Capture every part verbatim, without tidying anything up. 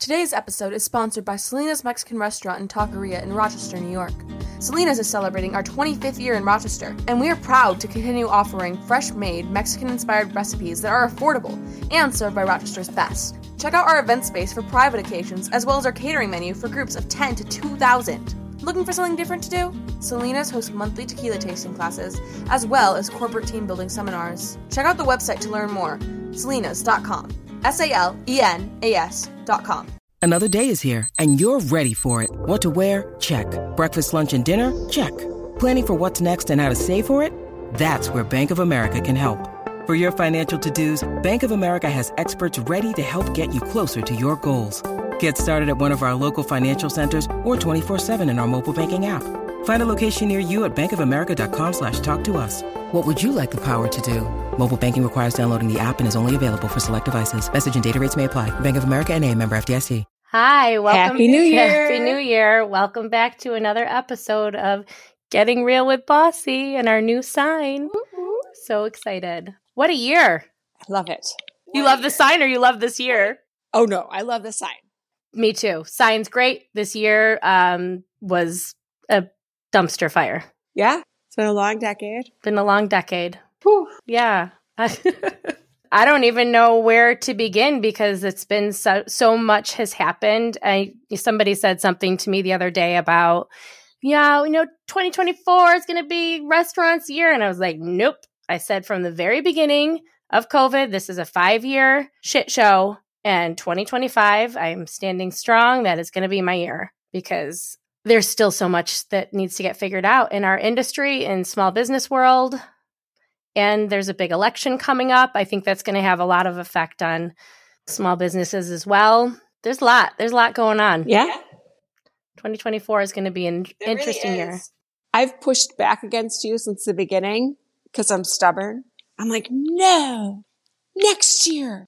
Today's episode is sponsored by Selena's Mexican Restaurant and Taqueria in Rochester, New York. Selena's is celebrating our twenty-fifth year in Rochester, and we are proud to continue offering fresh-made, Mexican-inspired recipes that are affordable and served by Rochester's best. Check out our event space for private occasions, as well as our catering menu for groups of ten to two thousand. Looking for something different to do? Selena's hosts monthly tequila tasting classes, as well as corporate team building seminars. Check out the website to learn more, selenas dot com. S A L E N A S dot com. Another day is here, and you're ready for it. What to wear? Check. Breakfast, lunch, and dinner? Check. Planning for what's next and how to save for it? That's where Bank of America can help. For your financial to-dos, Bank of America has experts ready to help get you closer to your goals. Get started at one of our local financial centers or twenty-four seven in our mobile banking app. Find a location near you at bankofamerica.com slash talk to us. What would you like the power to do? Mobile banking requires downloading the app and is only available for select devices. Message and data rates may apply. Bank of America N A, member F D I C. Hi, welcome. Happy New Year. Happy New Year. Welcome back to another episode of Getting Real with Bossy and our new sign. Woo-hoo. So excited. What a year. I love it. What you love the sign or you love this year? Oh, no. I love the sign. Me too. Sign's great. This year um, was a dumpster fire. Yeah. It's been a long decade. Been a long decade. Whew. Yeah. I don't even know where to begin because it's been so, so much has happened. I somebody said something to me the other day about, yeah, you know, twenty twenty-four is going to be restaurants year. And I was like, nope. I said from the very beginning of COVID, this is a five-year shit show. And twenty twenty-five, I'm standing strong. That is going to be my year because there's still so much that needs to get figured out in our industry, in small business world. And there's a big election coming up. I think that's going to have a lot of effect on small businesses as well. There's a lot. There's a lot going on. Yeah. twenty twenty-four is going to be an It interesting really year. I've pushed back against you since the beginning because I'm stubborn. I'm like, no, next year.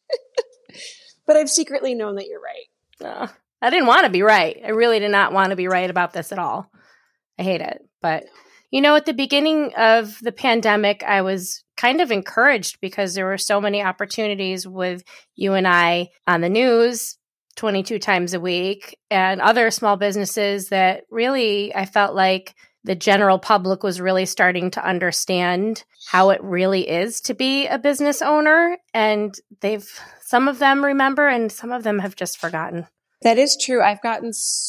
But I've secretly known that you're right. Uh, I didn't want to be right. I really did not want to be right about this at all. I hate it. But, you know, at the beginning of the pandemic, I was kind of encouraged because there were so many opportunities with you and I on the news twenty-two times a week and other small businesses that really I felt like the general public was really starting to understand how it really is to be a business owner. And they've, some of them remember and some of them have just forgotten. That is true. I've gotten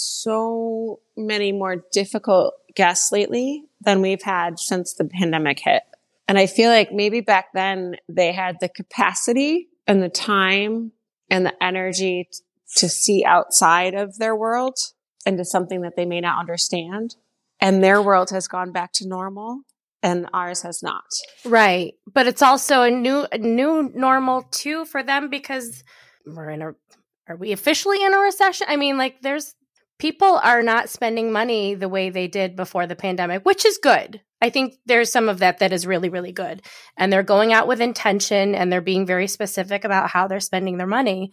so many more difficult guests lately than we've had since the pandemic hit. And I feel like maybe back then they had the capacity and the time and the energy t- to see outside of their world into something that they may not understand. And their world has gone back to normal and ours has not. Right. But it's also a new a new normal too for them because we're in a are we officially in a recession? I mean, like there's people are not spending money the way they did before the pandemic, which is good. I think there's some of that that is really, really good. And they're going out with intention and they're being very specific about how they're spending their money.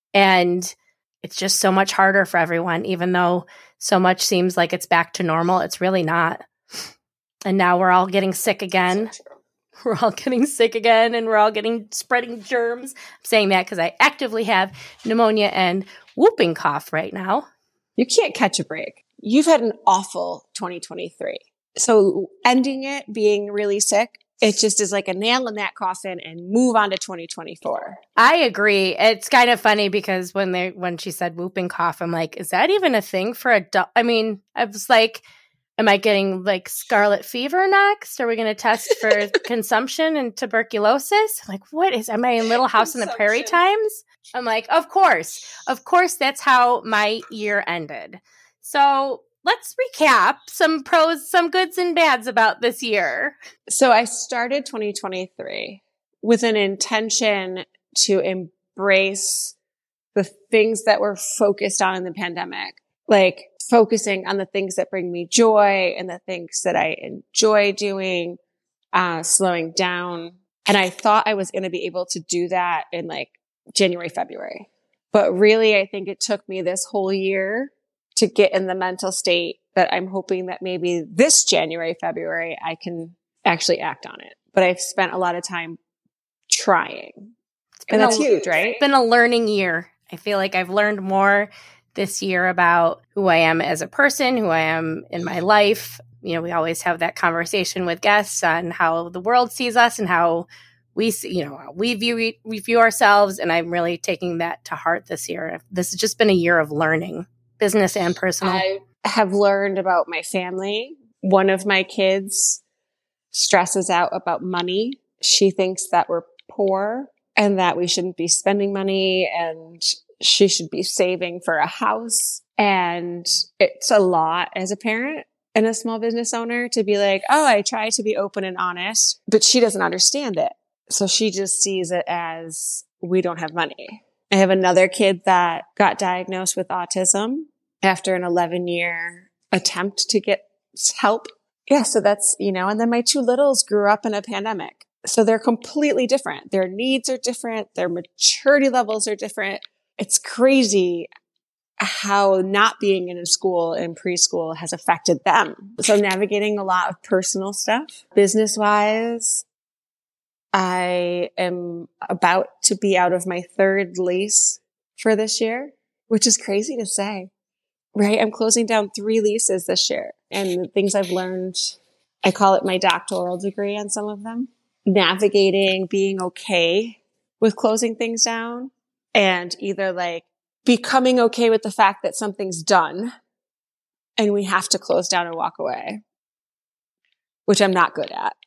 And it's just so much harder for everyone, even though so much seems like it's back to normal. It's really not. And now we're all getting sick again. So We're all getting sick again and we're all getting spreading germs. I'm saying that because I actively have pneumonia and whooping cough right now. You can't catch a break. You've had an awful twenty twenty-three. So ending it, being really sick, it just is like a nail in that coffin and move on to twenty twenty-four. I agree. It's kind of funny because when they when she said whooping cough, I'm like, is that even a thing for adult? I mean, I was like, am I getting like scarlet fever next? Are we going to test for consumption and tuberculosis? I'm like, what is, am I in Little House on the Prairie times? I'm like, of course. Of course, that's how my year ended. So let's recap some pros, some goods and bads about this year. So I started twenty twenty-three with an intention to embrace the things that were focused on in the pandemic, like focusing on the things that bring me joy and the things that I enjoy doing, uh, slowing down. And I thought I was going to be able to do that in like January, February. But really, I think it took me this whole year to get in the mental state that I'm hoping that maybe this January, February, I can actually act on it. But I've spent a lot of time trying. And that's a, huge, right? It's been a learning year. I feel like I've learned more this year about who I am as a person, who I am in my life. You know, we always have that conversation with guests on how the world sees us and how we see, you know, we view, we view ourselves. And I'm really taking that to heart this year. This has just been a year of learning, business and personal. I have learned about my family. One of my kids stresses out about money. She thinks that we're poor and that we shouldn't be spending money and she should be saving for a house. And it's a lot as a parent and a small business owner to be like, oh, I try to be open and honest, but she doesn't understand it. So she just sees it as we don't have money. I have another kid that got diagnosed with autism after an eleven year attempt to get help. Yeah. So that's, you know, and then my two littles grew up in a pandemic. So they're completely different. Their needs are different. Their maturity levels are different. It's crazy how not being in a school and preschool has affected them. So navigating a lot of personal stuff. Business wise, I am about to be out of my third lease for this year, which is crazy to say, right? I'm closing down three leases this year. And the things I've learned, I call it my doctoral degree on some of them. Navigating, being okay with closing things down and either like becoming okay with the fact that something's done and we have to close down and walk away, which I'm not good at.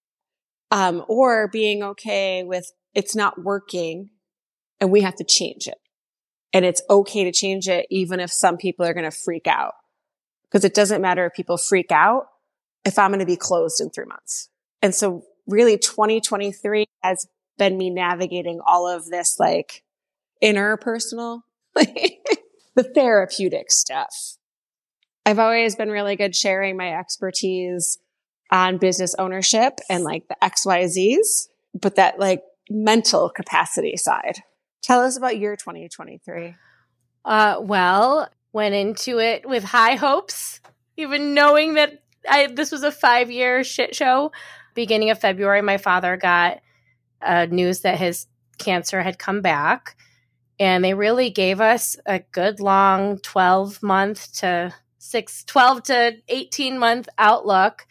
Um, or being okay with it's not working and we have to change it. And it's okay to change it even if some people are going to freak out. Because it doesn't matter if people freak out if I'm going to be closed in three months. And so really twenty twenty-three has been me navigating all of this like interpersonal, the therapeutic stuff. I've always been really good sharing my expertise on business ownership and like the X Y Zs, but that like mental capacity side. Tell us about your twenty twenty-three. Uh, well, went into it with high hopes, even knowing that I, this was a five-year shit show. Beginning of February, my father got uh, news that his cancer had come back. And they really gave us a good long twelve month to six, twelve to eighteen month outlook.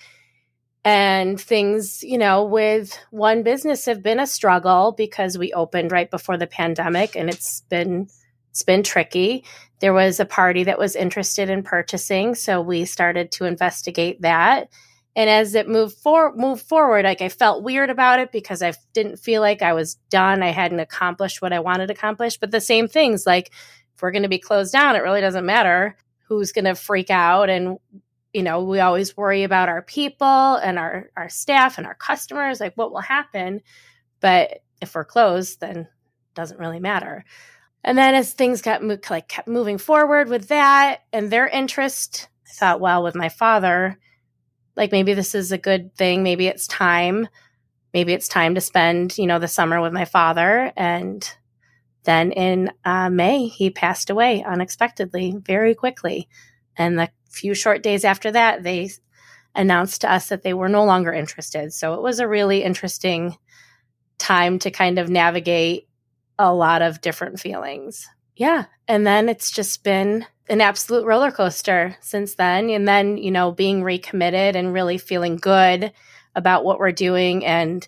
And things, you know, with one business have been a struggle because we opened right before the pandemic and it's been, it's been tricky. There was a party that was interested in purchasing. So we started to investigate that. And as it moved, for, moved forward, like I felt weird about it because I didn't feel like I was done. I hadn't accomplished what I wanted to accomplish. But the same things, like if we're going to be closed down, it really doesn't matter who's going to freak out. And, you know, we always worry about our people and our, our staff and our customers, like what will happen. But if we're closed, then it doesn't really matter. And then as things got mo- like kept moving forward with that and their interest, I thought, well, with my father, like maybe this is a good thing. Maybe it's time. Maybe it's time to spend, you know, the summer with my father. And then in uh, May, he passed away unexpectedly, very quickly. And the few short days after that, they announced to us that they were no longer interested. So it was a really interesting time to kind of navigate a lot of different feelings. Yeah. And then it's just been an absolute roller coaster since then. And then, you know, being recommitted and really feeling good about what we're doing and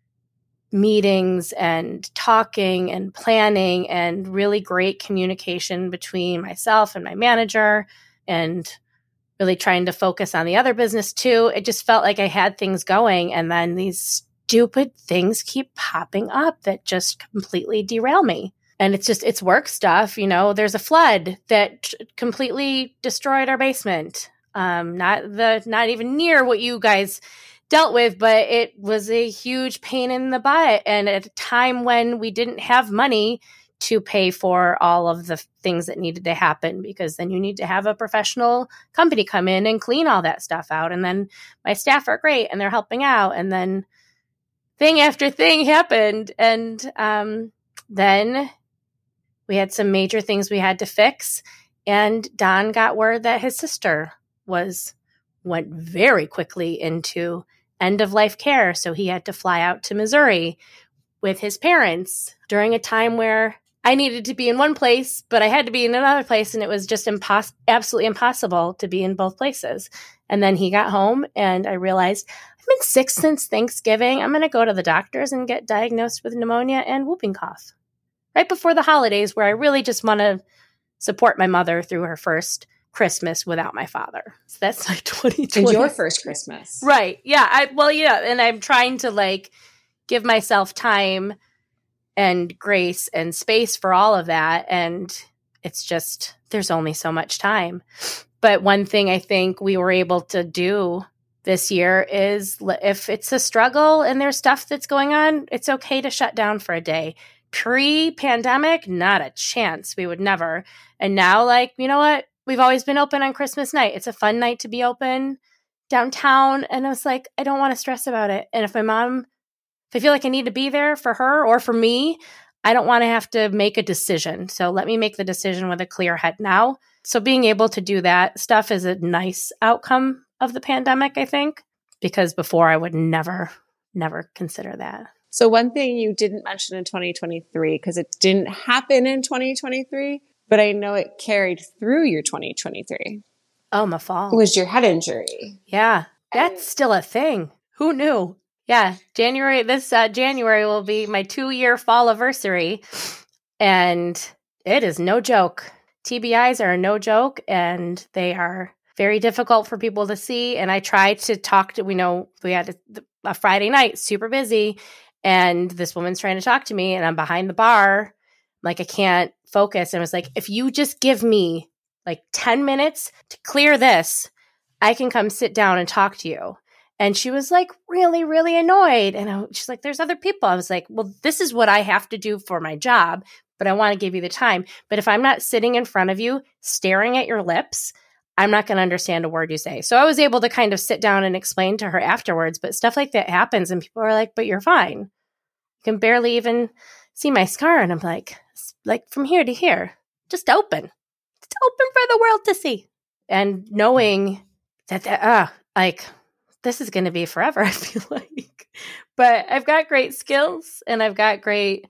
meetings and talking and planning and really great communication between myself and my manager and really trying to focus on the other business too. It just felt like I had things going and then these stupid things keep popping up that just completely derail me. And it's just, it's work stuff. You know, there's a flood that t- completely destroyed our basement. Um, not the, not even near what you guys dealt with, but it was a huge pain in the butt. And at a time when we didn't have money to pay for all of the things that needed to happen, because then you need to have a professional company come in and clean all that stuff out. And then my staff are great and they're helping out. And then thing after thing happened. And um, then we had some major things we had to fix. And Don got word that his sister was went very quickly into end of life care. So he had to fly out to Missouri with his parents during a time where I needed to be in one place, but I had to be in another place. And it was just impos- absolutely impossible to be in both places. And then he got home and I realized I've been sick since Thanksgiving. I'm going to go to the doctors and get diagnosed with pneumonia and whooping cough right before the holidays, where I really just want to support my mother through her first Christmas without my father. So that's like twenty twenty. And your first Christmas. Right. Yeah. I, well, yeah. And I'm trying to like give myself time and grace and space for all of that. And it's just, there's only so much time. But one thing I think we were able to do this year is if it's a struggle and there's stuff that's going on, it's okay to shut down for a day. Pre-pandemic, not a chance. We would never. And now, like, you know what? We've always been open on Christmas night. It's a fun night to be open downtown. And I was like, I don't want to stress about it. And if my mom, if I feel like I need to be there for her or for me, I don't want to have to make a decision. So let me make the decision with a clear head now. So being able to do that stuff is a nice outcome of the pandemic, I think, because before I would never, never consider that. So one thing you didn't mention in twenty twenty-three, because it didn't happen in twenty twenty-three, but I know it carried through your twenty twenty-three. Oh, my fall. Was your head injury. Yeah, that's still a thing. Who knew? Yeah, January, this uh, January will be my two-year fall anniversary, and it is no joke. T B Is are no joke, and they are very difficult for people to see. And I try to talk to, we know we had a, a Friday night, super busy, and this woman's trying to talk to me, and I'm behind the bar, like I can't focus. And I was like, if you just give me like ten minutes to clear this, I can come sit down and talk to you. And she was like really, really annoyed. And I, she's like, there's other people. I was like, well, this is what I have to do for my job, but I want to give you the time. But if I'm not sitting in front of you, staring at your lips, I'm not going to understand a word you say. So I was able to kind of sit down and explain to her afterwards, but stuff like that happens and people are like, but you're fine. You can barely even see my scar. And I'm like, like from here to here, just open. It's open for the world to see. And knowing that, that uh, like, this is going to be forever, I feel like. But I've got great skills and I've got great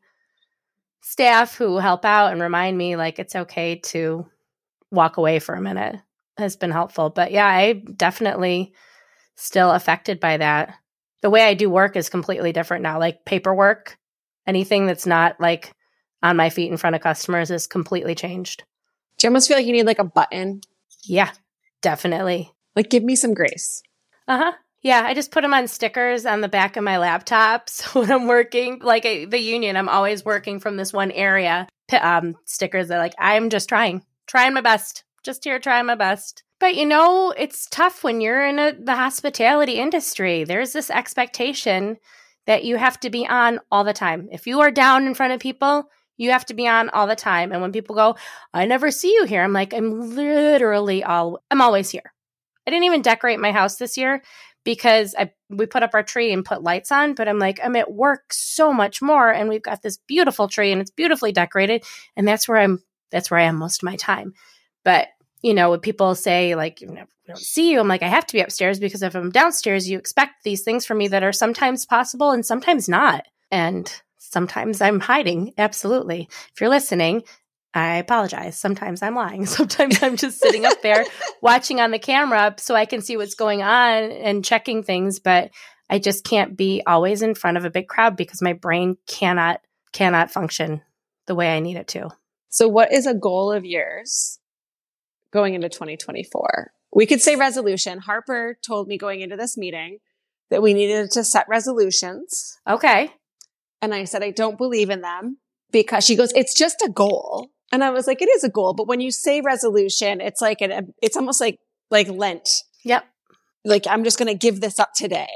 staff who help out and remind me like it's okay to walk away for a minute. Has been helpful. But yeah, I'm definitely still affected by that. The way I do work is completely different now. Like paperwork, anything that's not like on my feet in front of customers is completely changed. Do you almost feel like you need like a button? Yeah, definitely. Like give me some grace. Uh-huh. Yeah, I just put them on stickers on the back of my laptop. So when I'm working, like a, the union, I'm always working from this one area. Um, stickers that like, I'm just trying, trying my best. Just here trying my best. But, you know, it's tough when you're in a, the hospitality industry. There's this expectation that you have to be on all the time. If you are down in front of people, you have to be on all the time. And when people go, I never see you here, I'm like, I'm literally all, I'm always here. I didn't even decorate my house this year because I we put up our tree and put lights on, but I'm like, I'm at work so much more. And we've got this beautiful tree and it's beautifully decorated. And that's where I'm, that's where I am most of my time. But, you know, when people say, like, you know, we don't see you, I'm like, I have to be upstairs because if I'm downstairs, you expect these things from me that are sometimes possible and sometimes not. And sometimes I'm hiding. Absolutely. If you're listening, I apologize. Sometimes I'm lying. Sometimes I'm just sitting up there watching on the camera so I can see what's going on and checking things. But I just can't be always in front of a big crowd because my brain cannot, cannot function the way I need it to. So what is a goal of yours going into twenty twenty-four? We could say resolution. Harper told me going into this meeting that we needed to set resolutions. Okay. And I said, I don't believe in them because she goes, it's just a goal. And I was like, it is a goal. But when you say resolution, it's like, an, it's almost like, like Lent. Yep. Like, I'm just going to give this up today.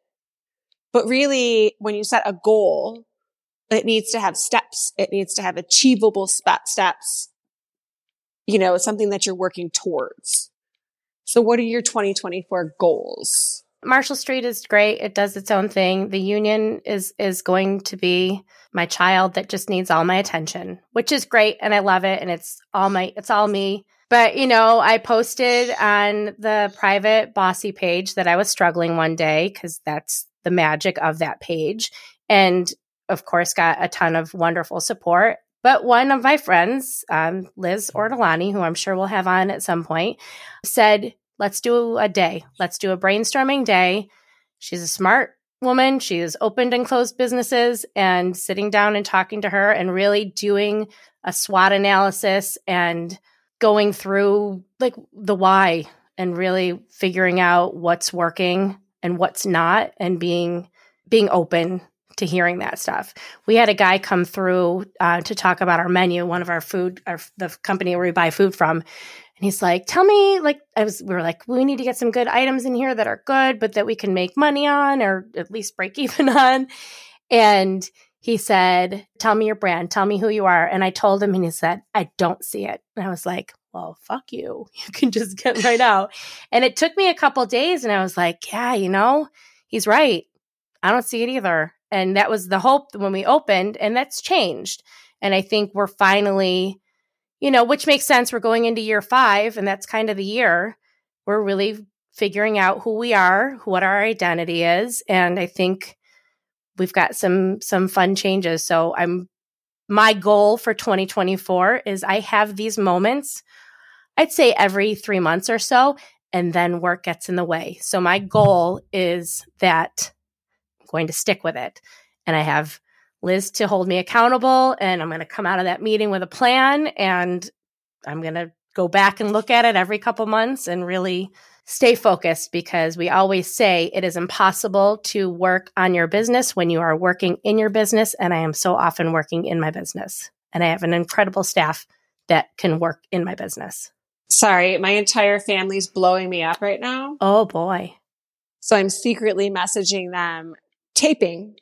But really, when you set a goal, it needs to have steps. It needs to have achievable sp- steps. You know, something that you're working towards. So what are your twenty twenty-four goals? Marshall Street is great. It does its own thing. The union is is going to be my child that just needs all my attention, which is great. And I love it. And it's all my, it's all me. But, you know, I posted on the private Bossy page that I was struggling one day because that's the magic of that page. And of course, got a ton of wonderful support. But one of my friends, um, Liz Ortolani, who I'm sure we'll have on at some point, said, let's do a day. Let's do a brainstorming day. She's a smart woman. She has opened and closed businesses, and sitting down and talking to her and really doing a SWOT analysis and going through like the why and really figuring out what's working and what's not, and being being open to hearing that stuff. We had a guy come through uh, to talk about our menu, one of our food, our, the company where we buy food from. And he's like, tell me, like, I was, we were like, we need to get some good items in here that are good, but that we can make money on, or at least break even on. And he said, tell me your brand, tell me who you are. And I told him, and he said, I don't see it. And I was like, well, fuck you. You can just get right out. And it took me a couple days, and I was like, yeah, you know, he's right. I don't see it either. And that was the hope when we opened, and that's changed. And I think we're finally, you know, which makes sense. We're going into year five, and that's kind of the year we're really figuring out who we are, what our identity is. And I think we've got some, some fun changes. So I'm, my goal for twenty twenty-four is I have these moments, I'd say every three months or so, and then work gets in the way. So my goal is that going to stick with it. And I have Liz to hold me accountable, and I'm going to come out of that meeting with a plan, and I'm going to go back and look at it every couple months and really stay focused, because we always say it is impossible to work on your business when you are working in your business. And I am so often working in my business, and I have an incredible staff that can work in my business. Sorry, my entire family's blowing me up right now. Oh boy. So I'm secretly messaging them, taping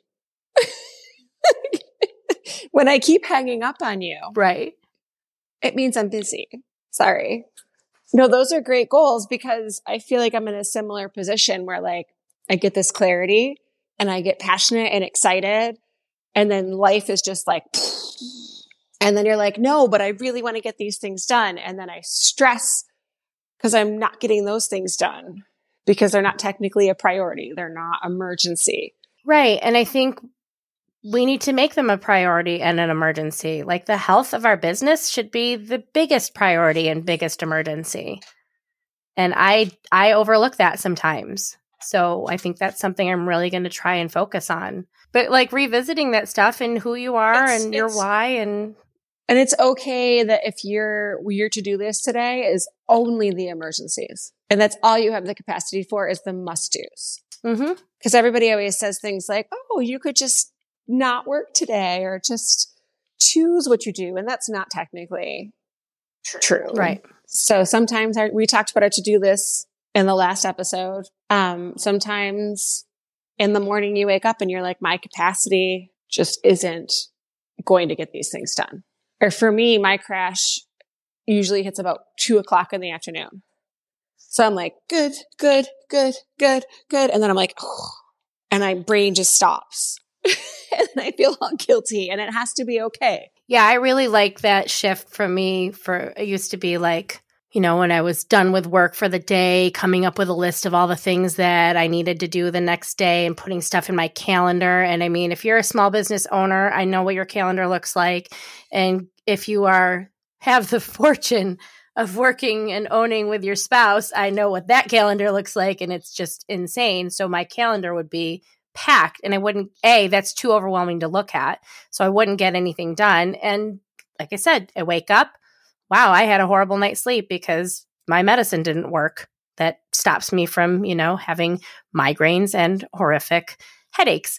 when I keep hanging up on you. Right. It means I'm busy. Sorry. No, those are great goals, because I feel like I'm in a similar position where like I get this clarity and I get passionate and excited, and then life is just like, and then you're like, no, but I really want to get these things done. And then I stress because I'm not getting those things done because they're not technically a priority. They're not emergency. Right. And I think we need to make them a priority and an emergency. Like the health of our business should be the biggest priority and biggest emergency. And I I overlook that sometimes. So I think that's something I'm really going to try and focus on. But like revisiting that stuff and who you are it's, and your why. And and it's okay that if your your to-do list today is only the emergencies, and that's all you have the capacity for is the must-dos. Mm-hmm. Because everybody always says things like, oh, you could just not work today, or just choose what you do. And that's not technically true. Right. So sometimes our, we talked about our to-do lists in the last episode. Um, sometimes in the morning you wake up and you're like, my capacity just isn't going to get these things done. Or for me, my crash usually hits about two o'clock in the afternoon. So I'm like, good, good, good, good, good. And then I'm like, oh, and my brain just stops. And I feel all guilty, and it has to be okay. Yeah, I really like that shift from me. For it used to be like, you know, when I was done with work for the day, coming up with a list of all the things that I needed to do the next day and putting stuff in my calendar. And I mean, if you're a small business owner, I know what your calendar looks like. And if you are have the fortune of working and owning with your spouse, I know what that calendar looks like, and it's just insane. So my calendar would be packed, and I wouldn't, A, that's too overwhelming to look at. So I wouldn't get anything done. And like I said, I wake up, wow, I had a horrible night's sleep because my medicine didn't work. That stops me from, you know, having migraines and horrific headaches.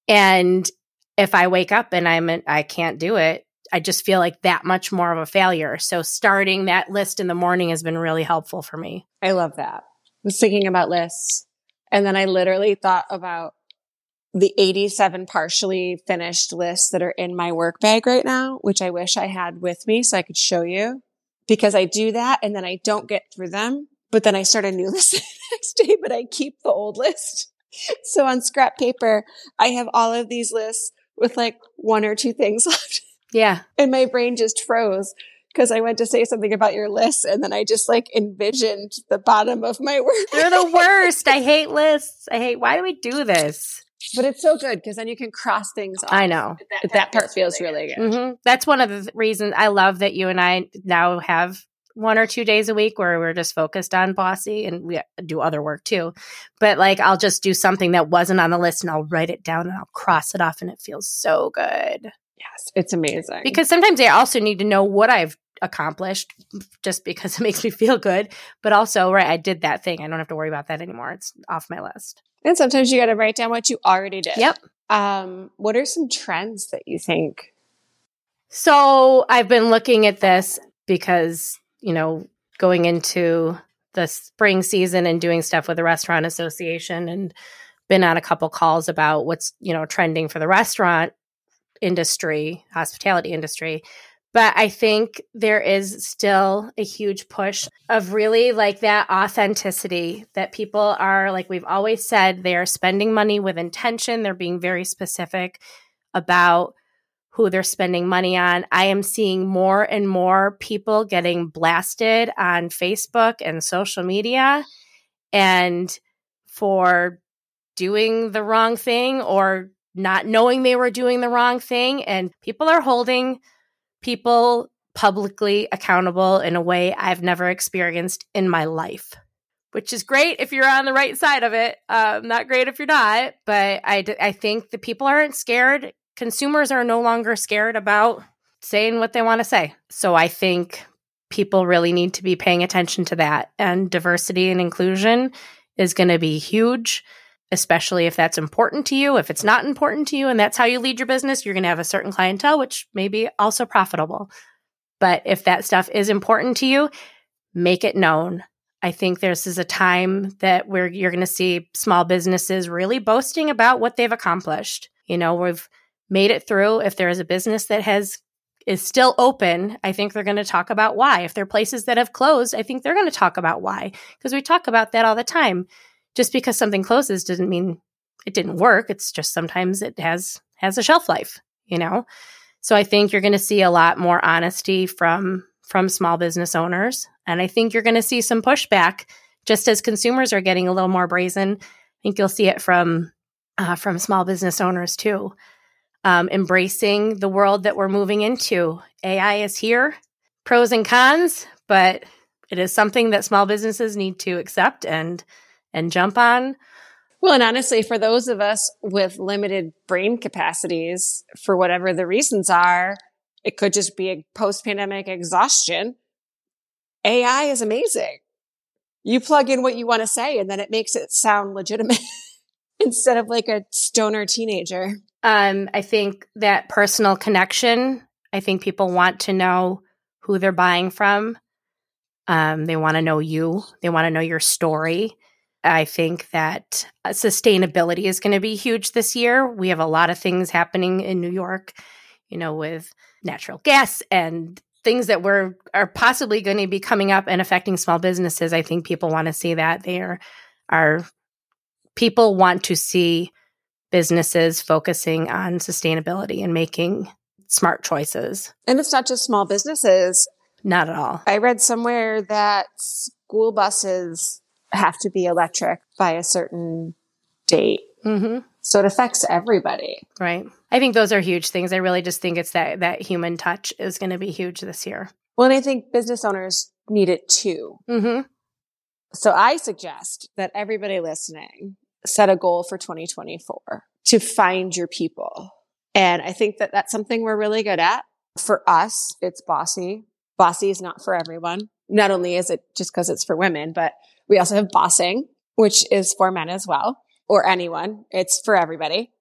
And if I wake up and I'm, I can't do it, I just feel like that much more of a failure. So starting that list in the morning has been really helpful for me. I love that. I was thinking about lists, and then I literally thought about the eighty-seven partially finished lists that are in my work bag right now, which I wish I had with me so I could show you, because I do that and then I don't get through them, but then I start a new list the next day, but I keep the old list. So on scrap paper, I have all of these lists with like one or two things left. Yeah. And my brain just froze because I went to say something about your list, and then I just like envisioned the bottom of my work. They're the worst. I hate lists. I hate, why do we do this? But it's so good because then you can cross things off. I know. That, that part feels really good. Mm-hmm. That's one of the th- reasons I love that you and I now have one or two days a week where we're just focused on Bossy, and we do other work too. But like, I'll just do something that wasn't on the list and I'll write it down and I'll cross it off, and it feels so good. Yes, it's amazing. Because sometimes I also need to know what I've accomplished just because it makes me feel good. But also, right, I did that thing. I don't have to worry about that anymore. It's off my list. And sometimes you got to write down what you already did. Yep. Um, what are some trends that you think? So I've been looking at this because, you know, going into the spring season and doing stuff with the Restaurant Association, and been on a couple calls about what's, you know, trending for the restaurant industry, hospitality industry. But I think there is still a huge push of really like that authenticity that people are, like we've always said, they are spending money with intention. They're being very specific about who they're spending money on. I am seeing more and more people getting blasted on Facebook and social media and for doing the wrong thing or not knowing they were doing the wrong thing. And people are holding people publicly accountable in a way I've never experienced in my life, which is great if you're on the right side of it. Um, not great if you're not, but I, d- I think the people aren't scared. Consumers are no longer scared about saying what they want to say. So I think people really need to be paying attention to that. And diversity and inclusion is going to be huge, especially if that's important to you. If it's not important to you and that's how you lead your business, you're going to have a certain clientele, which may be also profitable. But if that stuff is important to you, make it known. I think this is a time that where you're going to see small businesses really boasting about what they've accomplished. You know, we've made it through. If there is a business that has is still open, I think they're going to talk about why. If there are places that have closed, I think they're going to talk about why, because we talk about that all the time. Just because something closes doesn't mean it didn't work. It's just sometimes it has has a shelf life, you know? So I think you're going to see a lot more honesty from from small business owners. And I think you're going to see some pushback just as consumers are getting a little more brazen. I think you'll see it from uh, from small business owners too. Um, embracing the world that we're moving into. A I is here, pros and cons, but it is something that small businesses need to accept and and jump on. Well, and honestly, for those of us with limited brain capacities, for whatever the reasons are, it could just be a post-pandemic exhaustion. A I is amazing. You plug in what you want to say, and then it makes it sound legitimate instead of like a stoner teenager. Um, I think that personal connection, I think people want to know who they're buying from. Um, they want to know you. They want to know your story. I think that uh, sustainability is going to be huge this year. We have a lot of things happening in New York, you know, with natural gas and things that were are possibly going to be coming up and affecting small businesses. I think people want to see that. They are, are people want to see businesses focusing on sustainability and making smart choices. And it's not just small businesses. Not at all. I read somewhere that school buses have to be electric by a certain date. Mm-hmm. So it affects everybody. Right. I think those are huge things. I really just think it's that that human touch is going to be huge this year. Well, and I think business owners need it too. Mm-hmm. So I suggest that everybody listening set a goal for twenty twenty-four to find your people. And I think that that's something we're really good at. For us, it's Bossy. Bossy is not for everyone. Not only is it just because it's for women, but we also have Bossing, which is for men as well, or anyone. It's for everybody.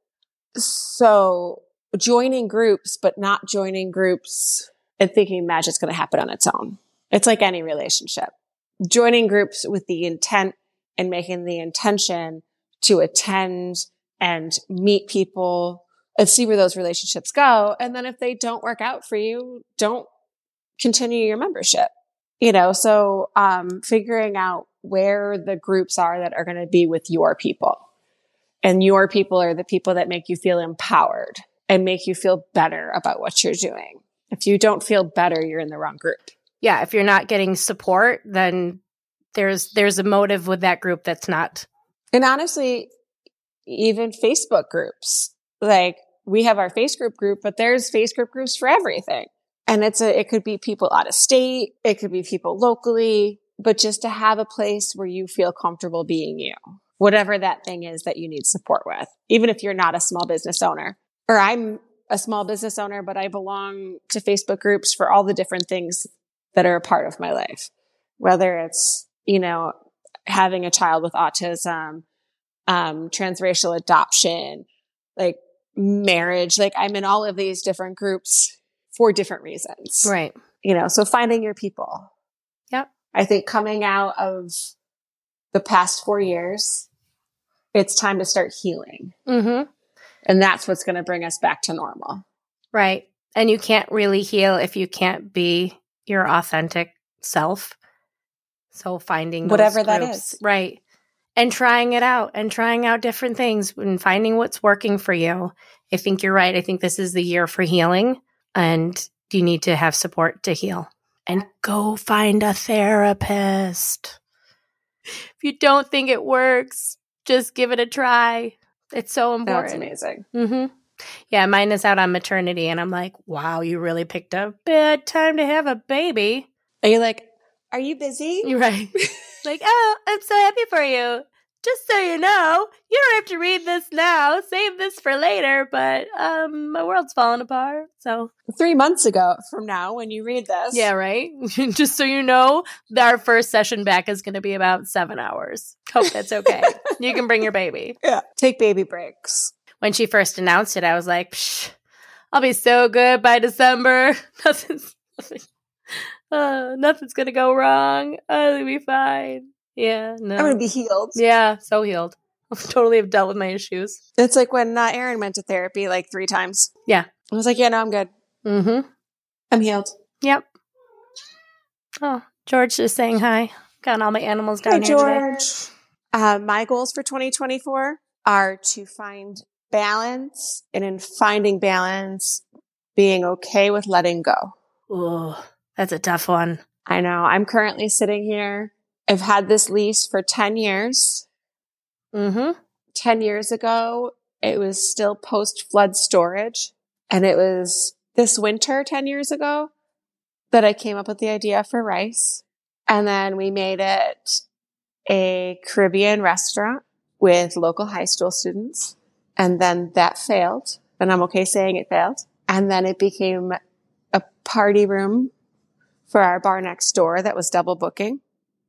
So joining groups, but not joining groups and thinking magic's going to happen on its own. It's like any relationship. Joining groups with the intent and making the intention to attend and meet people and see where those relationships go. And then if they don't work out for you, don't continue your membership. You know, so um, figuring out where the groups are that are going to be with your people. And your people are the people that make you feel empowered and make you feel better about what you're doing. If you don't feel better, you're in the wrong group. Yeah, if you're not getting support, then there's there's a motive with that group that's not. And honestly, even Facebook groups. Like we have our Facebook group, but there's Facebook groups for everything. And it's a, it could be people out of state. It could be people locally, but just to have a place where you feel comfortable being you, whatever that thing is that you need support with, even if you're not a small business owner. Or I'm a small business owner, but I belong to Facebook groups for all the different things that are a part of my life, whether it's, you know, having a child with autism, um, transracial adoption, like marriage. Like I'm in all of these different groups for different reasons. Right. You know, so finding your people. Yep. I think coming out of the past four years, it's time to start healing. Mm-hmm. And that's what's going to bring us back to normal. Right. And you can't really heal if you can't be your authentic self. So finding those whatever that groups, is. Right. And trying it out and trying out different things and finding what's working for you. I think you're right. I think this is the year for healing, and you need to have support to heal. And go find a therapist. If you don't think it works, just give it a try. It's so important. That's amazing. Mm-hmm. Yeah, mine is out on maternity, and I'm like, wow, you really picked a bad time to have a baby. Are you like, are you busy? You're right. Like, oh, I'm so happy for you. Just so you know, you don't have to read this now. Save this for later, but um, my world's falling apart. So three months ago from now, when you read this. Yeah, right? Just so you know, our first session back is going to be about seven hours. Hope that's okay. You can bring your baby. Yeah. Take baby breaks. When she first announced it, I was like, Psh, I'll be so good by December. Nothing's, nothing, uh, nothing's going to go wrong. I'll be fine. Yeah, no. I'm going to be healed. Yeah, so healed. I totally have dealt with my issues. It's like when uh, Aaron went to therapy like three times. Yeah. I was like, yeah, no, I'm good. Mm-hmm. I'm healed. Yep. Oh, George is saying hi. Got all my animals down Hi, here George. today. Uh, my goals for twenty twenty-four are to find balance, and in finding balance, being okay with letting go. Ooh, that's a tough one. I know. I'm currently sitting here. I've had this lease for ten years. Mm-hmm. ten years ago, it was still post-flood storage. And it was this winter, ten years ago, that I came up with the idea for Rice. And then we made it a Caribbean restaurant with local high school students. And then that failed. And I'm okay saying it failed. And then it became a party room for our bar next door that was double booking.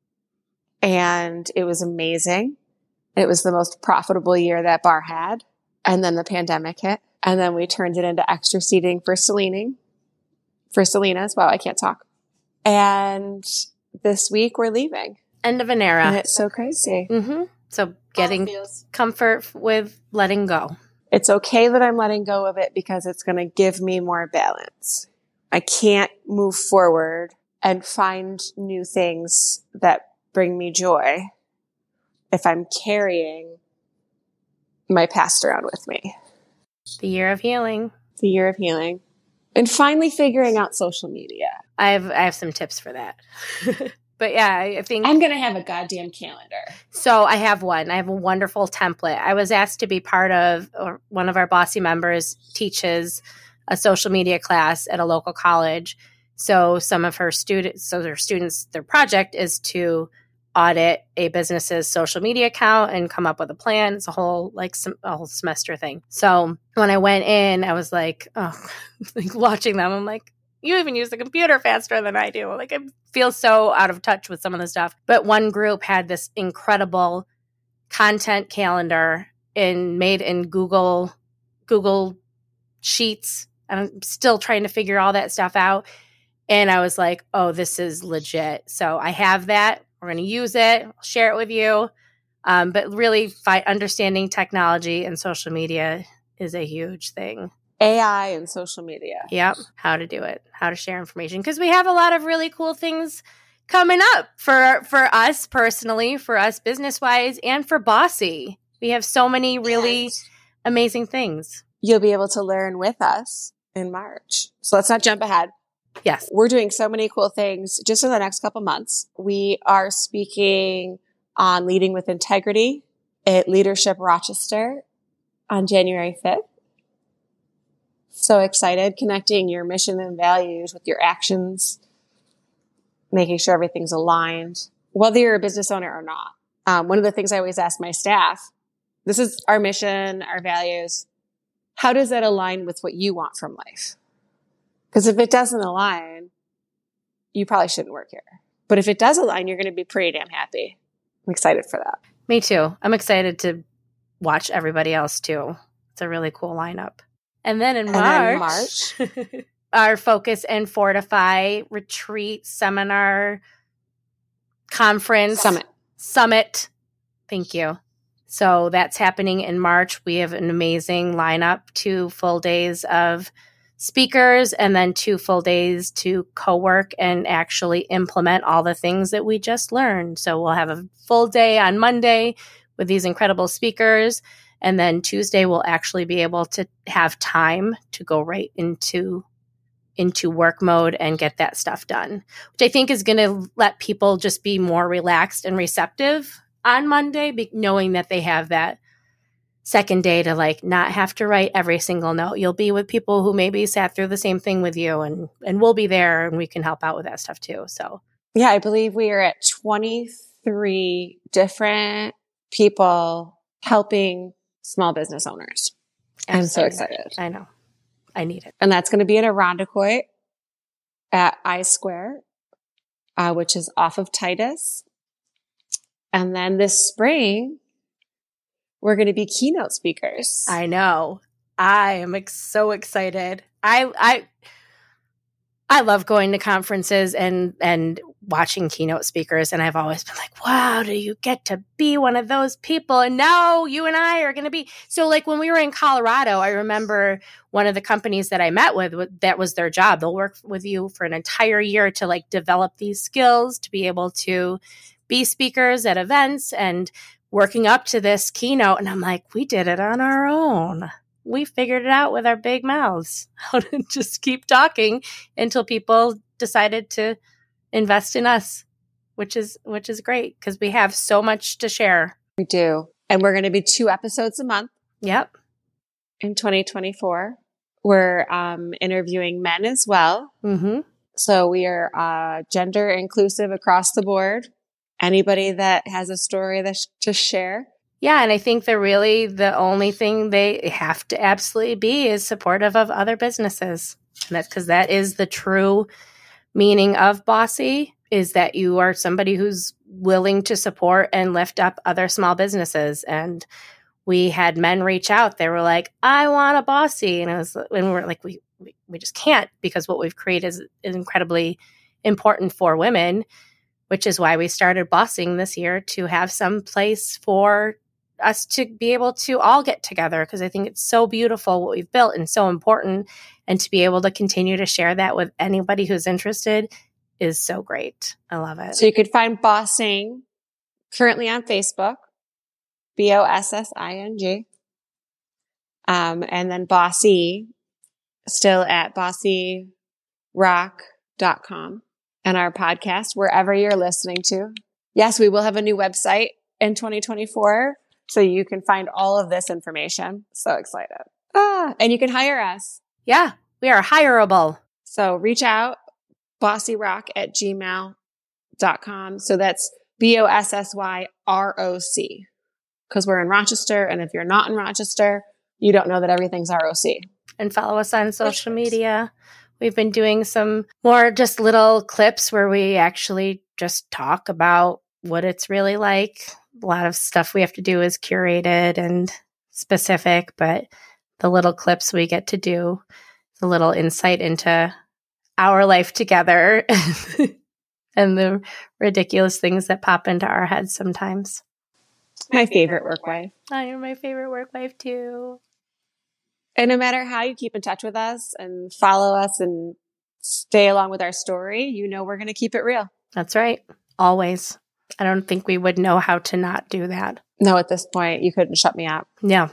And it was amazing. It was the most profitable year that bar had. And then the pandemic hit. And then we turned it into extra seating for Selene, for Selena's. Wow, I can't talk. And this week we're leaving. End of an era. And it's so crazy. Mm-hmm. So getting comfort with letting go. It's okay that I'm letting go of it because it's going to give me more balance. I can't move forward and find new things that bring me joy if I'm carrying my past around with me. The year of healing. The year of healing. And finally figuring out social media. I have I have some tips for that. But yeah, I think I'm going to have a goddamn calendar. So I have one. I have a wonderful template. I was asked to be part of, or one of our Bossy members teaches a social media class at a local college. So some of her students, so their students, their project is to audit a business's social media account and come up with a plan. It's a whole like some, a whole semester thing. So when I went in, I was like, oh, like watching them, I'm like, you even use the computer faster than I do. Like I feel so out of touch with some of the stuff. But one group had this incredible content calendar in made in Google Google Sheets. I'm still trying to figure all that stuff out. And I was like, oh, this is legit. So I have that. We're going to use it. I'll share it with you. Um, but really, fi- understanding technology and social media is a huge thing. A I and social media. Yep. How to do it. How to share information. Because we have a lot of really cool things coming up for for us personally, for us business-wise, and for Bossy. We have so many really Yes. amazing things. You'll be able to learn with us in March. So let's not jump ahead. Yes. We're doing so many cool things just in the next couple months. We are speaking on leading with integrity at Leadership Rochester on January fifth. So excited, connecting your mission and values with your actions, making sure everything's aligned, whether you're a business owner or not. Um, one of the things I always ask my staff, this is our mission, our values. How does that align with what you want from life? Because if it doesn't align, you probably shouldn't work here. But if it does align, you're going to be pretty damn happy. I'm excited for that. Me too. I'm excited to watch everybody else too. It's a really cool lineup. And then in And March, then March. our Focus and Fortify retreat, seminar, conference. Summit. Summit. Thank you. So that's happening in March. We have an amazing lineup, two full days of speakers and then two full days to co-work and actually implement all the things that we just learned. So we'll have a full day on Monday with these incredible speakers. And then Tuesday, we'll actually be able to have time to go right into, into work mode and get that stuff done, which I think is going to let people just be more relaxed and receptive on Monday, be, knowing that they have that second day to like not have to write every single note. You'll be with people who maybe sat through the same thing with you, and, and we'll be there and we can help out with that stuff too. So Yeah, I believe we are at twenty-three different people helping small business owners. I'm so excited. I know. I need it. And that's going to be in Irondequoit at I Square, uh, which is off of Titus. And then this spring, we're going to be keynote speakers. I know. I am ex- so excited. I I I love going to conferences and and watching keynote speakers, and I've always been like, wow, do you get to be one of those people? And now you and I are going to be. So like when we were in Colorado, I remember one of the companies that I met with, that was their job. They'll work with you for an entire year to like develop these skills, to be able to be speakers at events and working up to this keynote. And I'm like, we did it on our own. We figured it out with our big mouths, how to just keep talking until people decided to invest in us, which is, which is great because we have so much to share. We do. And we're going to be two episodes a month. Yep. In twenty twenty-four. We're um, interviewing men as well. Mm-hmm. So we are uh, gender inclusive across the board. Anybody that has a story that sh- to share. Yeah, and I think that really the only thing they have to absolutely be is supportive of other businesses. And that's because that is the true meaning of Bossy, is that you are somebody who's willing to support and lift up other small businesses. And we had men reach out. They were like, I want a Bossy. And, it was, and we were like, we, we, we just can't, because what we've created is, is incredibly important for women, which is why we started Bossing this year, to have some place for us to be able to all get together, because I think it's so beautiful what we've built and so important, and to be able to continue to share that with anybody who's interested is so great. I love it. So you could find Bossing currently on Facebook, B O S S I N G. Um, and then Bossy still at bossy rock dot com, and our podcast, wherever you're listening to. Yes, we will have a new website in twenty twenty-four. So you can find all of this information. So excited. Ah, and you can hire us. Yeah, we are hireable. So reach out, bossyrock at gmail dot com. So that's B O S S Y R O C, because we're in Rochester. And if you're not in Rochester, you don't know that everything's R O C. And follow us on social media. We've been doing some more just little clips where we actually just talk about what it's really like. A lot of stuff we have to do is curated and specific, but the little clips we get to do, the little insight into our life together and the ridiculous things that pop into our heads sometimes. My favorite work wife. I am my favorite work wife too. And no matter how you keep in touch with us and follow us and stay along with our story, you know we're going to keep it real. That's right. Always. I don't think we would know how to not do that. No, at this point, you couldn't shut me up. Yeah.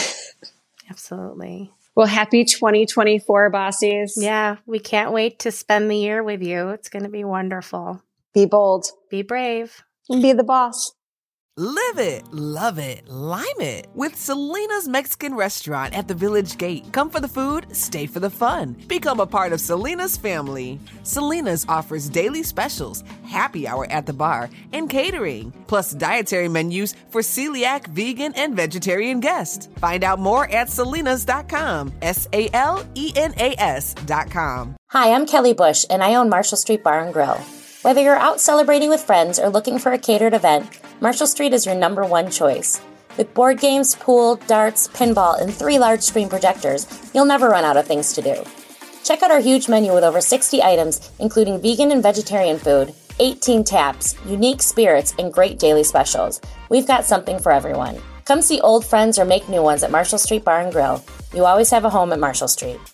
Absolutely. Well, happy twenty twenty-four, Bossies. Yeah, we can't wait to spend the year with you. It's going to be wonderful. Be bold. Be brave. And be the boss. Live it, love it, lime it with Selena's Mexican Restaurant at the Village Gate. Come for the food, stay for the fun. Become a part of Selena's family. Selena's offers daily specials, happy hour at the bar, and catering, plus dietary menus for celiac, vegan, and vegetarian guests. Find out more at selenas dot com. S A L E N A S dot com. Hi, I'm Kelly Bush, and I own Marshall Street Bar and Grill. Whether you're out celebrating with friends or looking for a catered event, Marshall Street is your number one choice. With board games, pool, darts, pinball, and three large screen projectors, you'll never run out of things to do. Check out our huge menu with over sixty items, including vegan and vegetarian food, eighteen taps, unique spirits, and great daily specials. We've got something for everyone. Come see old friends or make new ones at Marshall Street Bar and Grill. You always have a home at Marshall Street.